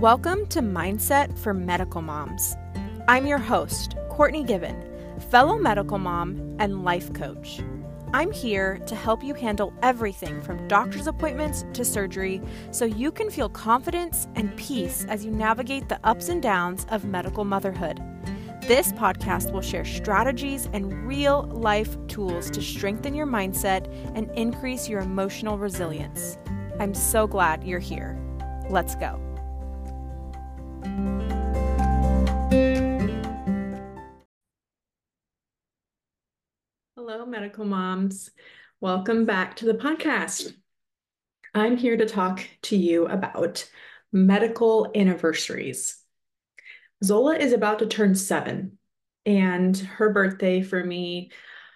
Welcome to Mindset for Medical Moms. I'm your host, Courtney Given, fellow medical mom and life coach. I'm here to help you handle everything from doctor's appointments to surgery so you can feel confidence and peace as you navigate the ups and downs of medical motherhood. This podcast will share strategies and real-life tools to strengthen your mindset and increase your emotional resilience. I'm so glad you're here. Let's go. Hello, medical moms. Welcome back to the podcast. I'm here to talk to you about medical anniversaries. Zola is about to turn 7, and her birthday for me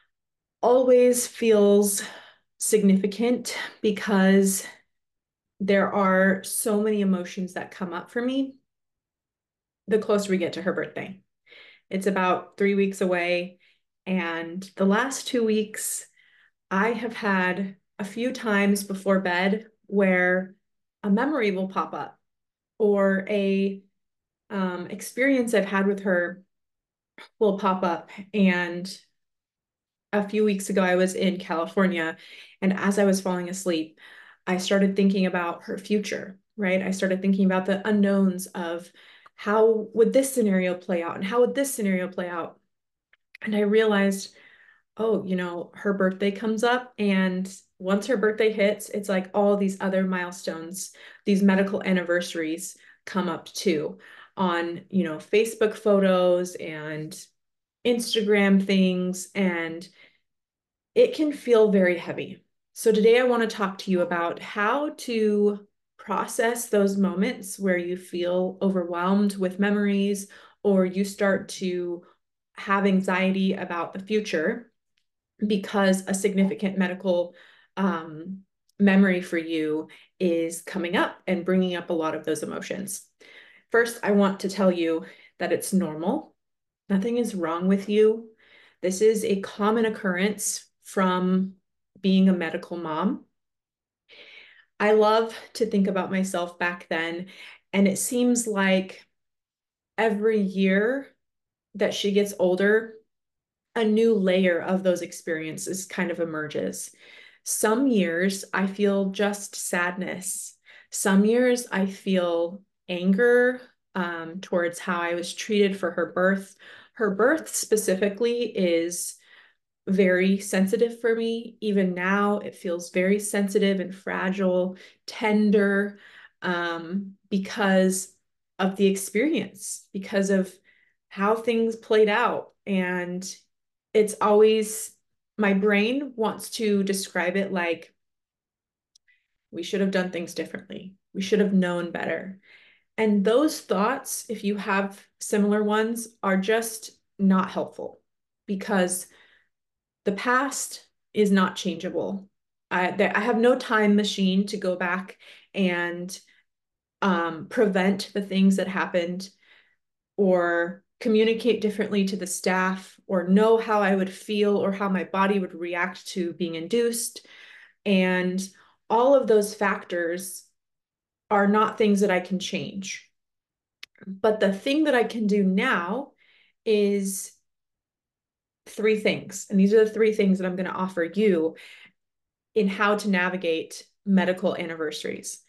always feels significant because there are so many emotions that come up for me the closer we get to her birthday. It's about 3 weeks away, and the last 2 weeks, I have had a few times before bed where a memory will pop up or a experience I've had with her will pop up. And a few weeks ago, I was in California, and as I was falling asleep, I started thinking about her future, right? I started thinking about the unknowns of how would this scenario play out and how would this scenario play out? And I realized, oh, her birthday comes up, and once her birthday hits, it's like all these other milestones, these medical anniversaries come up too on, Facebook photos and Instagram things, and it can feel very heavy. So today I want to talk to you about how to process those moments where you feel overwhelmed with memories or you start to have anxiety about the future because a significant medical memory for you is coming up and bringing up a lot of those emotions. First, I want to tell you that it's normal. Nothing is wrong with you. This is a common occurrence from being a medical mom. I love to think about myself back then, and it seems like every year that she gets older, a new layer of those experiences kind of emerges. Some years I feel just sadness. Some years I feel anger towards how I was treated for her birth. Her birth specifically is very sensitive for me. Even now, it feels very sensitive and fragile, tender, because of the experience, because of how things played out. And it's always, my brain wants to describe it like, we should have done things differently. We should have known better. And those thoughts, if you have similar ones, are just not helpful because the past is not changeable. I have no time machine to go back and prevent the things that happened or communicate differently to the staff or know how I would feel or how my body would react to being induced. And all of those factors are not things that I can change. But the thing that I can do now is 3 things. And these are the 3 things that I'm going to offer you in how to navigate medical anniversaries.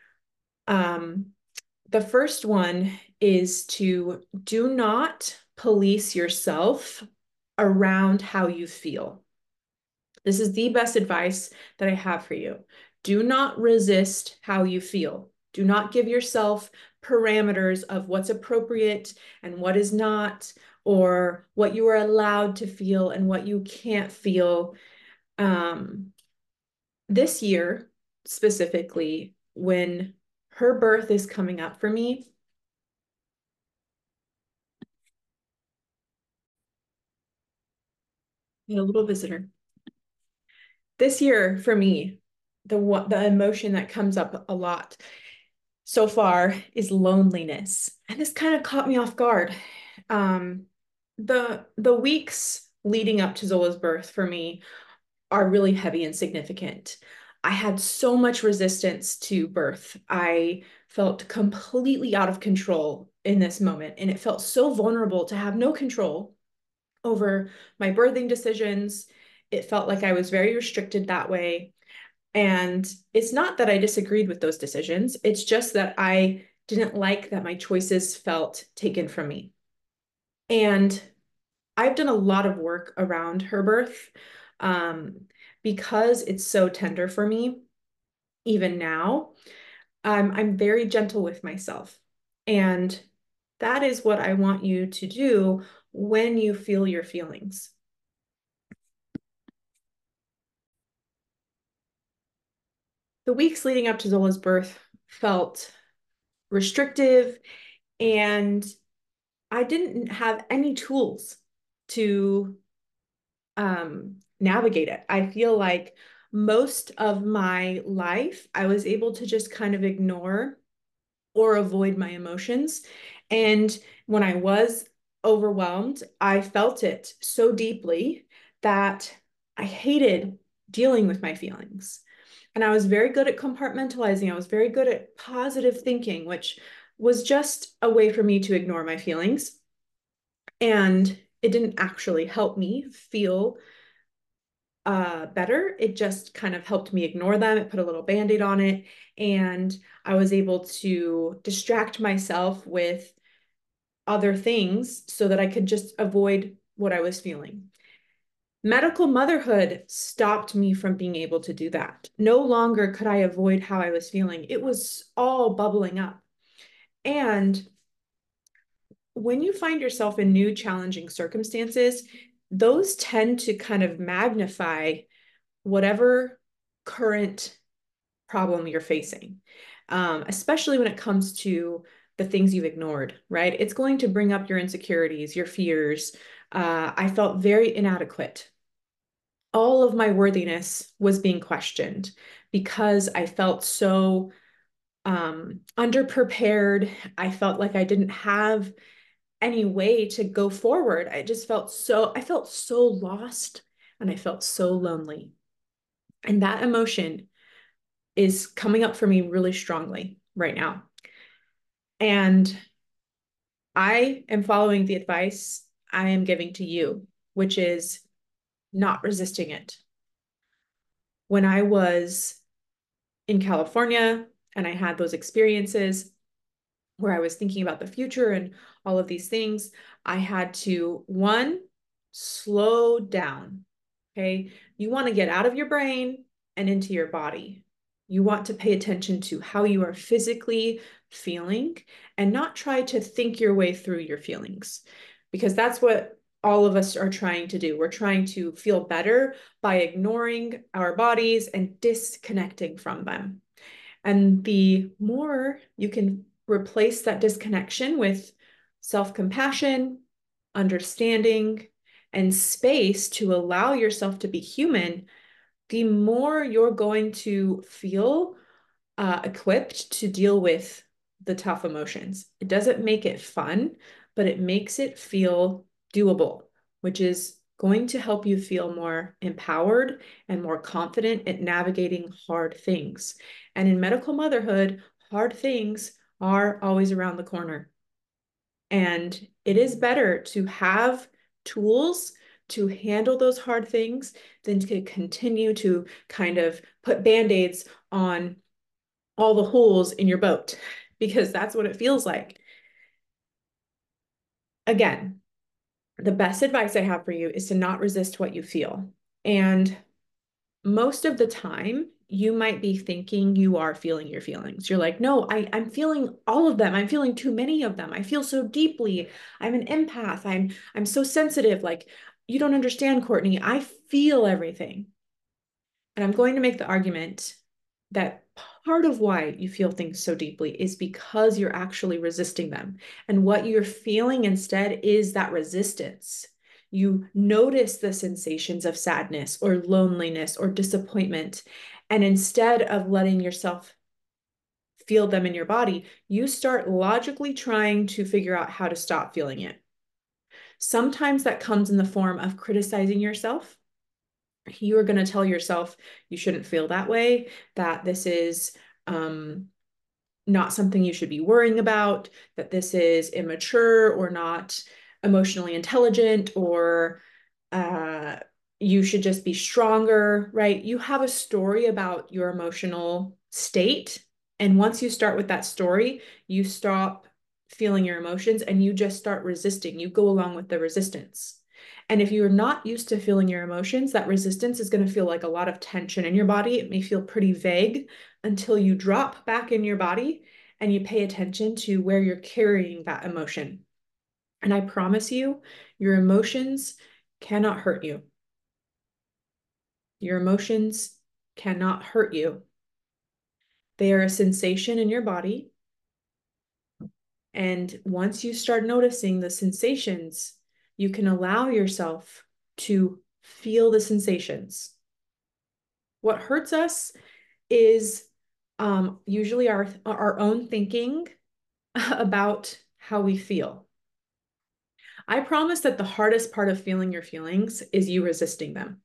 The first one is to do not police yourself around how you feel. This is the best advice that I have for you. Do not resist how you feel. Do not give yourself parameters of what's appropriate and what is not, or what you are allowed to feel and what you can't feel. This year, specifically, when her birth is coming up for me, I had a little visitor. This year, for me, the emotion that comes up a lot so far is loneliness. And this kind of caught me off guard. The weeks leading up to Zola's birth for me are really heavy and significant. I had so much resistance to birth. I felt completely out of control in this moment. And it felt so vulnerable to have no control over my birthing decisions. It felt like I was very restricted that way. And it's not that I disagreed with those decisions, it's just that I didn't like that my choices felt taken from me. And I've done a lot of work around her birth um, because it's so tender for me, even now. I'm very gentle with myself. And that is what I want you to do when you feel your feelings. The weeks leading up to Zola's birth felt restrictive, and I didn't have any tools to navigate it. I feel like most of my life, I was able to just kind of ignore or avoid my emotions. And when I was overwhelmed, I felt it so deeply that I hated dealing with my feelings. And I was very good at compartmentalizing. I was very good at positive thinking, which was just a way for me to ignore my feelings. And it didn't actually help me feel better. It just kind of helped me ignore them. It put a little band-aid on it. And I was able to distract myself with other things so that I could just avoid what I was feeling. Medical motherhood stopped me from being able to do that. No longer could I avoid how I was feeling. It was all bubbling up. And when you find yourself in new challenging circumstances, those tend to kind of magnify whatever current problem you're facing, especially when it comes to the things you've ignored, right? It's going to bring up your insecurities, your fears. I felt very inadequate. All of my worthiness was being questioned because I felt so underprepared. I felt like I didn't have any way to go forward. I felt so lost and I felt so lonely. And that emotion is coming up for me really strongly right now. And I am following the advice I am giving to you, which is not resisting it. When I was in California and I had those experiences where I was thinking about the future and all of these things, I had to, one, slow down. Okay. You want to get out of your brain and into your body. You want to pay attention to how you are physically feeling and not try to think your way through your feelings, because that's what all of us are trying to do. We're trying to feel better by ignoring our bodies and disconnecting from them. And the more you can replace that disconnection with self-compassion, understanding, and space to allow yourself to be human, the more you're going to feel equipped to deal with the tough emotions. It doesn't make it fun, but it makes it feel doable, which is going to help you feel more empowered and more confident at navigating hard things. And in medical motherhood, hard things are always around the corner. And it is better to have tools to handle those hard things than to continue to kind of put band-aids on all the holes in your boat, because that's what it feels like. Again, the best advice I have for you is to not resist what you feel. And most of the time, you might be thinking you are feeling your feelings. You're like, no, I'm feeling all of them. I'm feeling too many of them. I feel so deeply. I'm an empath. I'm so sensitive. Like, you don't understand, Courtney. I feel everything. And I'm going to make the argument that part of why you feel things so deeply is because you're actually resisting them. And what you're feeling instead is that resistance. You notice the sensations of sadness or loneliness or disappointment. And instead of letting yourself feel them in your body, you start logically trying to figure out how to stop feeling it. Sometimes that comes in the form of criticizing yourself. You are going to tell yourself you shouldn't feel that way, that this is not something you should be worrying about, that this is immature or not emotionally intelligent, or uh, you should just be stronger, right? You have a story about your emotional state. And once you start with that story, you stop feeling your emotions and you just start resisting. You go along with the resistance. And if you're not used to feeling your emotions, that resistance is going to feel like a lot of tension in your body. It may feel pretty vague until you drop back in your body and you pay attention to where you're carrying that emotion. And I promise you, your emotions cannot hurt you. Your emotions cannot hurt you. They are a sensation in your body. And once you start noticing the sensations, you can allow yourself to feel the sensations. What hurts us is usually our own thinking about how we feel. I promise that the hardest part of feeling your feelings is you resisting them.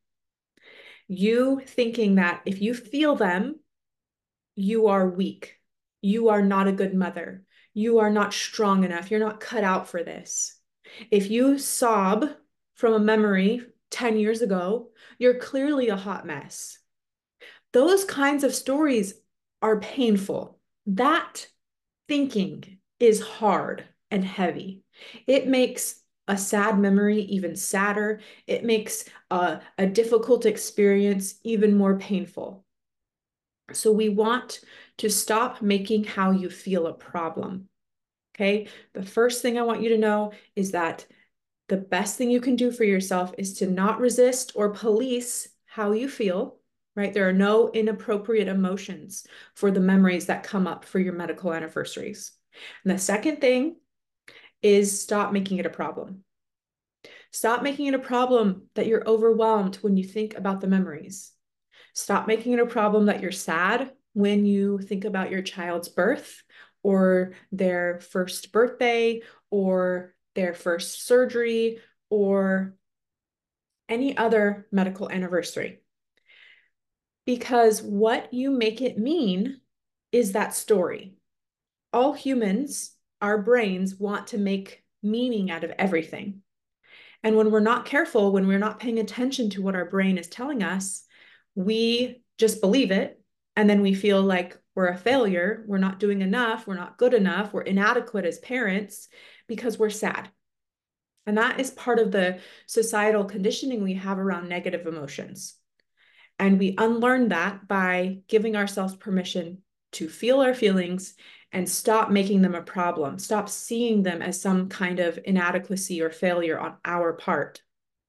You thinking that if you feel them, you are weak. You are not a good mother. You are not strong enough. You're not cut out for this. If you sob from a memory 10 years ago, you're clearly a hot mess. Those kinds of stories are painful. That thinking is hard and heavy. It makes a sad memory even sadder. It makes a difficult experience even more painful. So we want to stop making how you feel a problem. Okay. The first thing I want you to know is that the best thing you can do for yourself is to not resist or police how you feel, right? There are no inappropriate emotions for the memories that come up for your medical anniversaries. And the second thing is stop making it a problem. Stop making it a problem that you're overwhelmed when you think about the memories. Stop making it a problem that you're sad when you think about your child's birth or their first birthday or their first surgery or any other medical anniversary. Because what you make it mean is that story. All humans, our brains want to make meaning out of everything. And when we're not careful, when we're not paying attention to what our brain is telling us, we just believe it. And then we feel like we're a failure. We're not doing enough. We're not good enough. We're inadequate as parents because we're sad. And that is part of the societal conditioning we have around negative emotions. And we unlearn that by giving ourselves permission to feel our feelings and stop making them a problem, stop seeing them as some kind of inadequacy or failure on our part.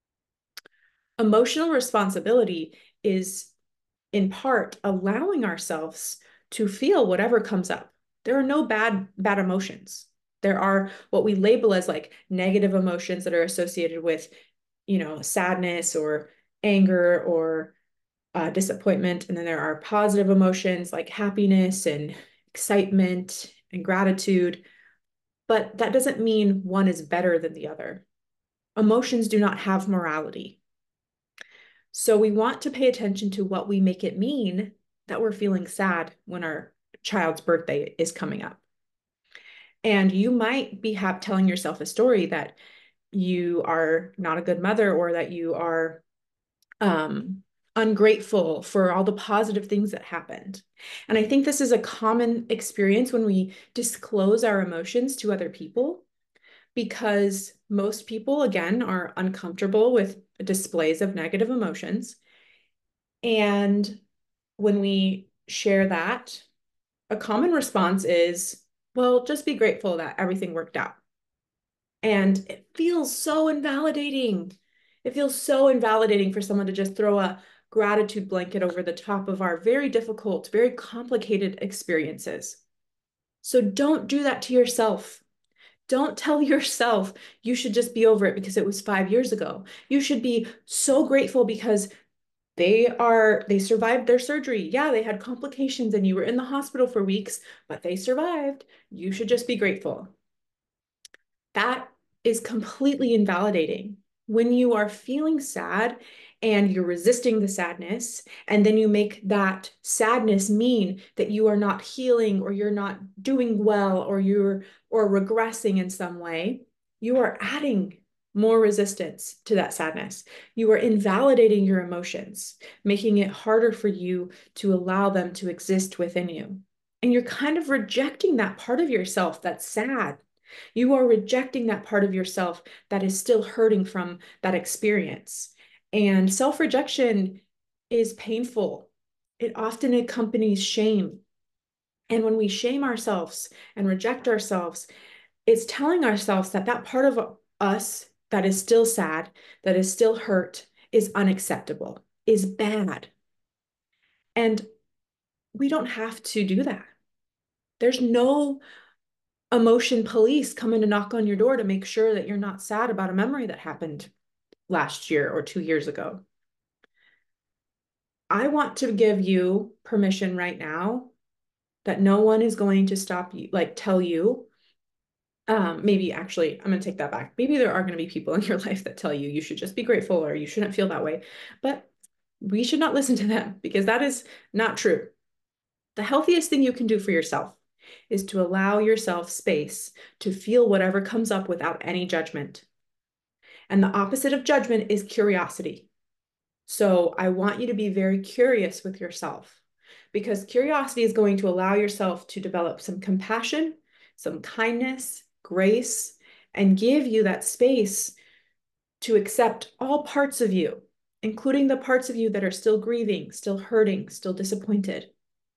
Emotional responsibility is, in part, allowing ourselves to feel whatever comes up. There are no bad emotions. There are what we label as like negative emotions that are associated with, sadness or anger or disappointment. And then there are positive emotions like happiness and excitement and gratitude. But that doesn't mean one is better than the other. Emotions do not have morality. So we want to pay attention to what we make it mean that we're feeling sad when our child's birthday is coming up. And you might be telling yourself a story that you are not a good mother or that you are ungrateful for all the positive things that happened. And I think this is a common experience when we disclose our emotions to other people, because most people, again, are uncomfortable with displays of negative emotions. And when we share that, a common response is, well, just be grateful that everything worked out. And it feels so invalidating. It feels so invalidating for someone to just throw a gratitude blanket over the top of our very difficult, very complicated experiences. So don't do that to yourself. Don't tell yourself you should just be over it because it was 5 years ago. You should be so grateful because they survived their surgery. Yeah, they had complications and you were in the hospital for weeks, but they survived. You should just be grateful. That is completely invalidating. When you are feeling sad and you're resisting the sadness, and then you make that sadness mean that you are not healing or you're not doing well or you're or regressing in some way, you are adding more resistance to that sadness. You are invalidating your emotions, making it harder for you to allow them to exist within you. And you're kind of rejecting that part of yourself that's sad. You are rejecting that part of yourself that is still hurting from that experience. And self-rejection is painful. It often accompanies shame. And when we shame ourselves and reject ourselves, it's telling ourselves that that part of us that is still sad, that is still hurt, is unacceptable, is bad. And we don't have to do that. There's no emotion police coming to knock on your door to make sure that you're not sad about a memory that happened last year or 2 years ago. I want to give you permission right now that no one is going to stop you, like tell you. Maybe actually, I'm going to take that back. Maybe there are going to be people in your life that tell you you should just be grateful or you shouldn't feel that way. But we should not listen to them because that is not true. The healthiest thing you can do for yourself is to allow yourself space to feel whatever comes up without any judgment. And the opposite of judgment is curiosity. So I want you to be very curious with yourself because curiosity is going to allow yourself to develop some compassion, some kindness, grace, and give you that space to accept all parts of you, including the parts of you that are still grieving, still hurting, still disappointed.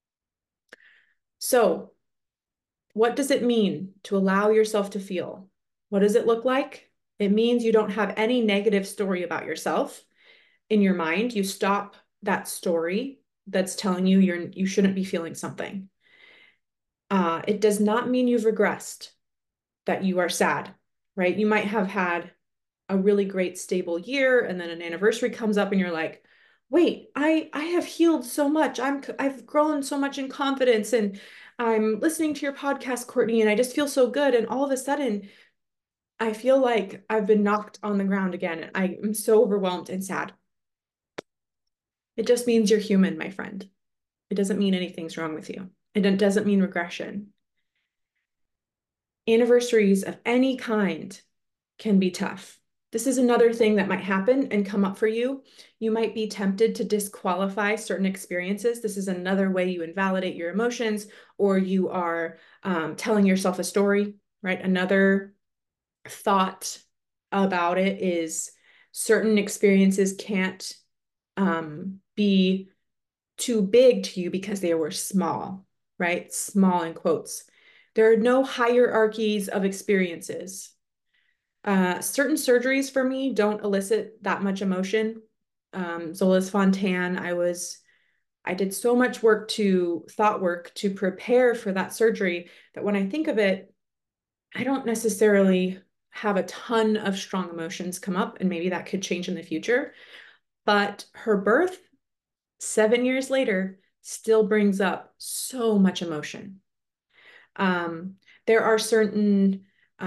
So, what does it mean to allow yourself to feel? What does it look like? It means you don't have any negative story about yourself in your mind. You stop that story that's telling you you shouldn't be feeling something. It does not mean you've regressed, that you are sad, right? You might have had a really great stable year and then an anniversary comes up and you're like, wait, I have healed so much. I've grown so much in confidence and I'm listening to your podcast, Courtney, and I just feel so good. And all of a sudden, I feel like I've been knocked on the ground again. And I am so overwhelmed and sad. It just means you're human, my friend. It doesn't mean anything's wrong with you. It doesn't mean regression. Anniversaries of any kind can be tough. This is another thing that might happen and come up for you. You might be tempted to disqualify certain experiences. This is another way you invalidate your emotions, or you are telling yourself a story, right? Another thought about it is certain experiences can't be too big to you because they were small, right? Small in quotes. There are no hierarchies of experiences. Certain surgeries for me don't elicit that much emotion. Zola's Fontan, I did so much thought work to prepare for that surgery that when I think of it, I don't necessarily have a ton of strong emotions come up, and maybe that could change in the future. But her birth, 7 years later, still brings up so much emotion. There are certain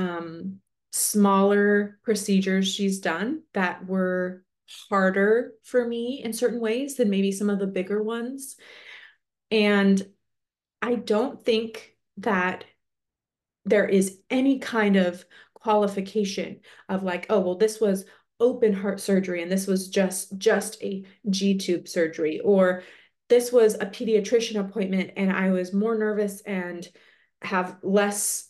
smaller procedures she's done that were harder for me in certain ways than maybe some of the bigger ones. And I don't think that there is any kind of qualification of like, oh, well, this was open heart surgery and this was just a G-tube surgery, or this was a pediatrician appointment and I was more nervous and have less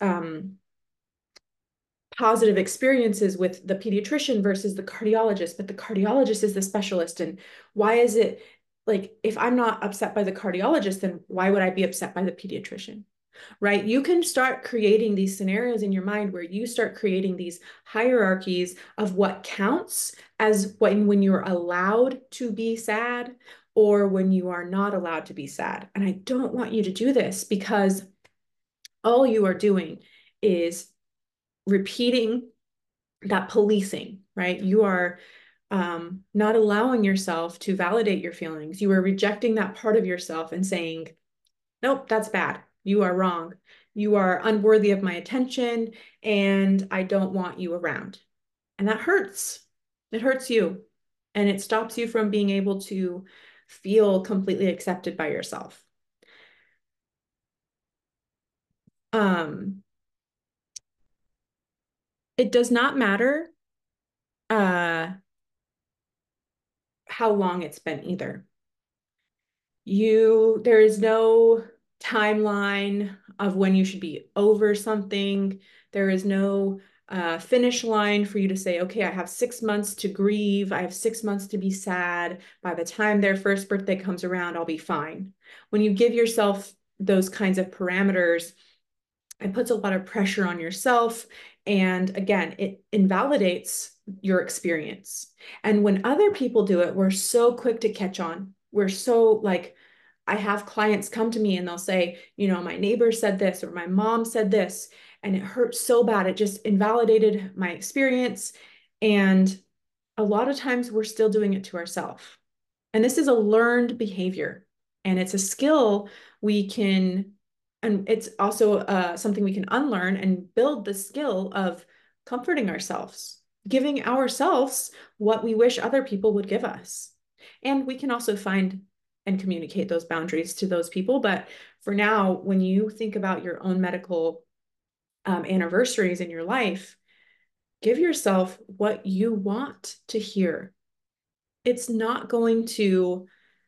positive experiences with the pediatrician versus the cardiologist, but the cardiologist is the specialist. And why is it like, if I'm not upset by the cardiologist, then why would I be upset by the pediatrician? Right? You can start creating these scenarios in your mind where you start creating these hierarchies of what counts as when you're allowed to be sad or when you are not allowed to be sad. And I don't want you to do this because all you are doing is repeating that policing, right? You are not allowing yourself to validate your feelings. You are rejecting that part of yourself and saying, nope, that's bad. You are wrong. You are unworthy of my attention, and I don't want you around. And that hurts. It hurts you. and it stops you from being able to feel completely accepted by yourself. It does not matter how long it's been either. There is no timeline of when you should be over something. There is no finish line for you to say, okay, I have 6 months to grieve. I have 6 months to be sad. By the time their first birthday comes around, I'll be fine. When you give yourself those kinds of parameters, it puts a lot of pressure on yourself. And again, it invalidates your experience. And when other people do it, we're so quick to catch on. We're so like, I have clients come to me and they'll say, my neighbor said this or my mom said this, and it hurt so bad. It just invalidated my experience. And a lot of times we're still doing it to ourselves. And this is a learned behavior, and it's a skill we can, and it's also something we can unlearn and build the skill of comforting ourselves, giving ourselves what we wish other people would give us. And we can also find and communicate those boundaries to those people. But for now, when you think about your own medical anniversaries in your life, give yourself what you want to hear. It's not going to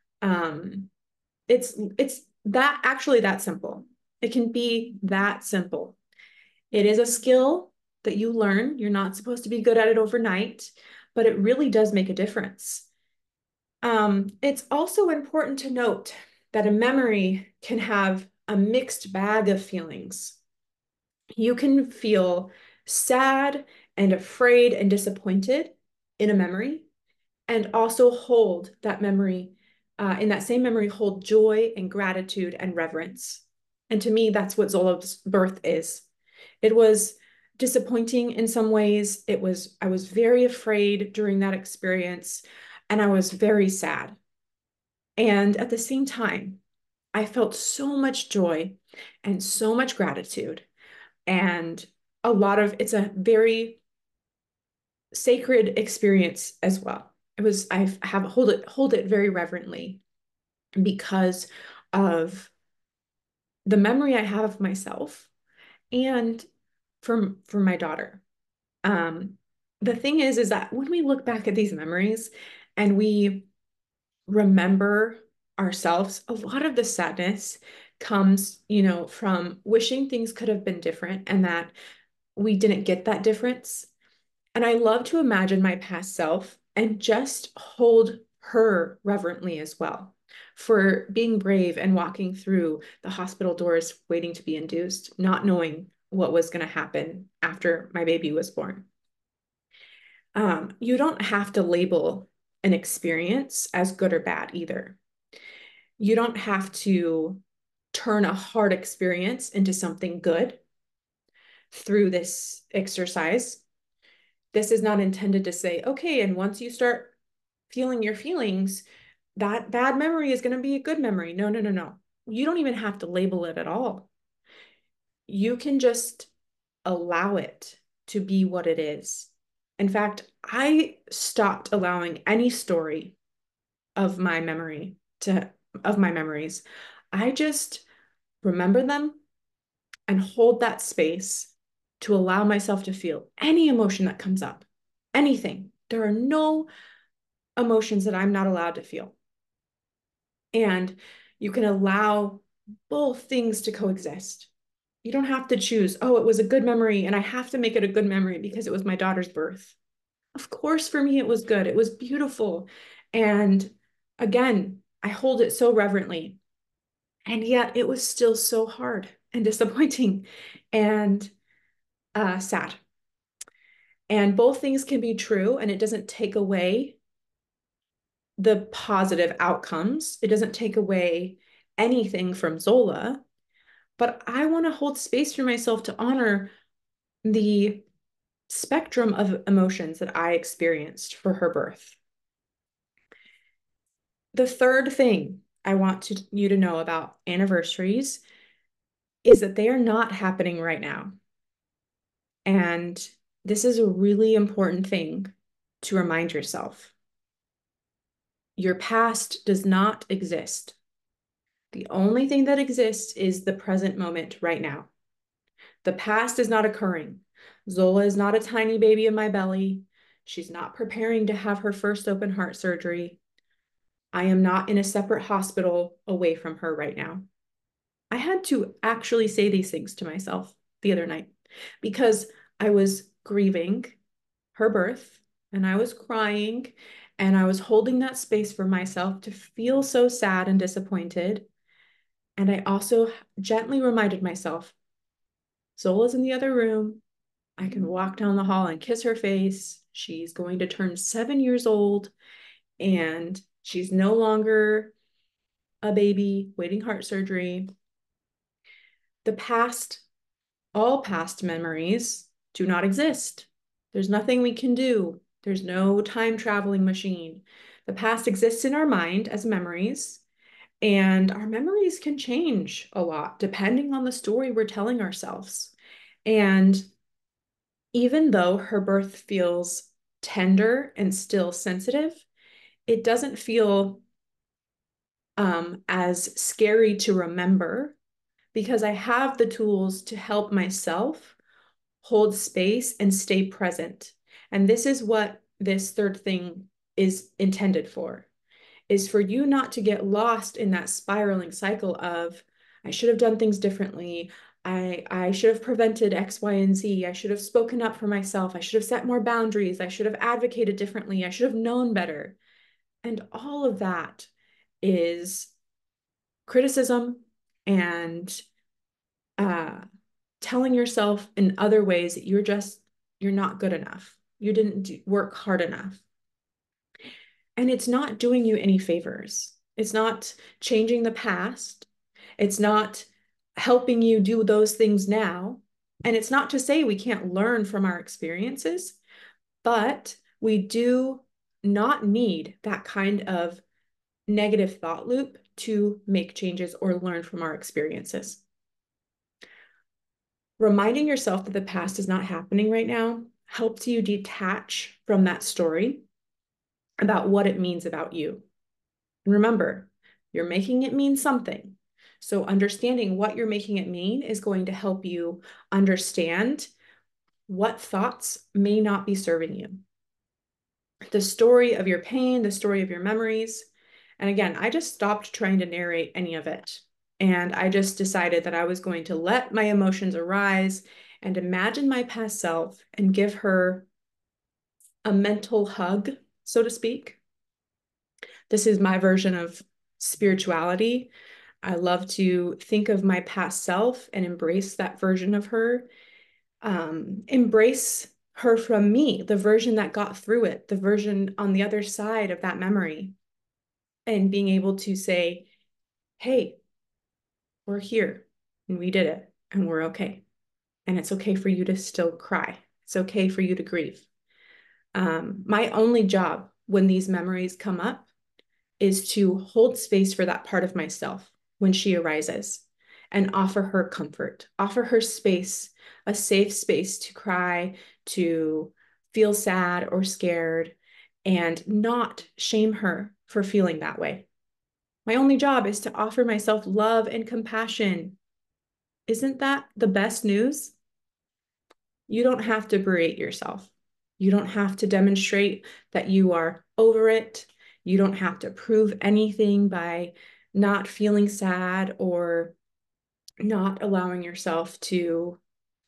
it's that actually that simple. It can be that simple. It is a skill that you learn. You're not supposed to be good at it overnight, but it really does make a difference. It's also important to note that a memory can have a mixed bag of feelings. You can feel sad and afraid and disappointed in a memory, and also hold that memory, in that same memory, hold joy and gratitude and reverence. And to me, that's what Zola's birth is. It was disappointing in some ways. I was very afraid during that experience, and I was very sad. And at the same time, I felt so much joy and so much gratitude. And it's a very sacred experience as well. Hold it very reverently because of the memory I have of myself and for my daughter. Um, the thing is that when we look back at these memories and we remember ourselves, a lot of the sadness comes, from wishing things could have been different and that we didn't get that difference. And I love to imagine my past self and just hold her reverently as well for being brave and walking through the hospital doors waiting to be induced, not knowing what was going to happen after my baby was born. You don't have to label an experience as good or bad either. You don't have to turn a hard experience into something good through this exercise. This is not intended to say, okay, and once you start feeling your feelings, that bad memory is going to be a good memory. No, no, no, no. You don't even have to label it at all. You can just allow it to be what it is. In fact, I stopped allowing any story of my memory to of my memories. I just remember them and hold that space to allow myself to feel any emotion that comes up. Anything. There are no emotions that I'm not allowed to feel. And you can allow both things to coexist. You don't have to choose, oh, it was a good memory and I have to make it a good memory because it was my daughter's birth. Of course, for me, it was good. It was beautiful. And again, I hold it so reverently. And yet it was still so hard and disappointing and sad. And both things can be true, and it doesn't take away the positive outcomes. It doesn't take away anything from Zola, but I want to hold space for myself to honor the spectrum of emotions that I experienced for her birth. The third thing I want you to know about anniversaries is that they are not happening right now. And this is a really important thing to remind yourself. Your past does not exist. The only thing that exists is the present moment right now. The past is not occurring. Zola is not a tiny baby in my belly. She's not preparing to have her first open heart surgery. I am not in a separate hospital away from her right now. I had to actually say these things to myself the other night because I was grieving her birth and I was crying and I was holding that space for myself to feel so sad and disappointed. And I also gently reminded myself, Zola's in the other room. I can walk down the hall and kiss her face. She's going to turn 7 years old and she's no longer a baby waiting heart surgery. The past, all past memories do not exist. There's nothing we can do. There's no time traveling machine. The past exists in our mind as memories, and our memories can change a lot depending on the story we're telling ourselves. And even though her birth feels tender and still sensitive, it doesn't feel as scary to remember because I have the tools to help myself hold space and stay present. And this is what this third thing is intended for, is for you not to get lost in that spiraling cycle of, I should have done things differently. I should have prevented X, Y, and Z. I should have spoken up for myself. I should have set more boundaries. I should have advocated differently. I should have known better. And all of that is criticism and telling yourself in other ways that you're not good enough. You didn't work hard enough. And it's not doing you any favors. It's not changing the past. It's not helping you do those things now. And it's not to say we can't learn from our experiences, but we do not need that kind of negative thought loop to make changes or learn from our experiences. Reminding yourself that the past is not happening right now helps you detach from that story about what it means about you. And remember, you're making it mean something. So understanding what you're making it mean is going to help you understand what thoughts may not be serving you. The story of your pain, the story of your memories. And again, I just stopped trying to narrate any of it. And I just decided that I was going to let my emotions arise and imagine my past self and give her a mental hug, so to speak. This is my version of spirituality. I love to think of my past self and embrace that version of her. Embrace her from me, the version that got through it, the version on the other side of that memory. And being able to say, hey, we're here and we did it and we're okay. And it's okay for you to still cry. It's okay for you to grieve. My only job when these memories come up is to hold space for that part of myself when she arises and offer her comfort, offer her space, a safe space to cry, to feel sad or scared, and not shame her for feeling that way. My only job is to offer myself love and compassion. Isn't that the best news? You don't have to berate yourself. You don't have to demonstrate that you are over it. You don't have to prove anything by not feeling sad or not allowing yourself to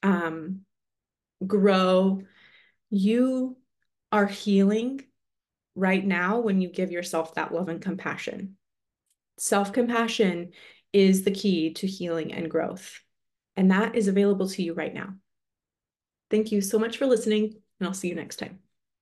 grow. You are healing right now when you give yourself that love and compassion. Self-compassion is the key to healing and growth, and that is available to you right now. Thank you so much for listening, and I'll see you next time.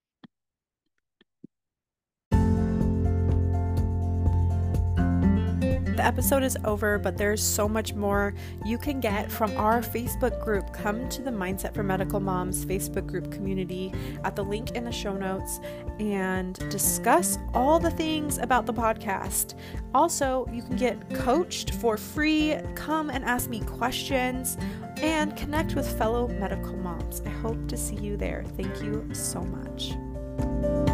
The episode is over, but there's so much more you can get from our Facebook group. Come to the Mindset for Medical Moms Facebook group community at the link in the show notes and discuss all the things about the podcast. Also, you can get coached for free, come and ask me questions, and connect with fellow medical moms. I hope to see you there. Thank you so much.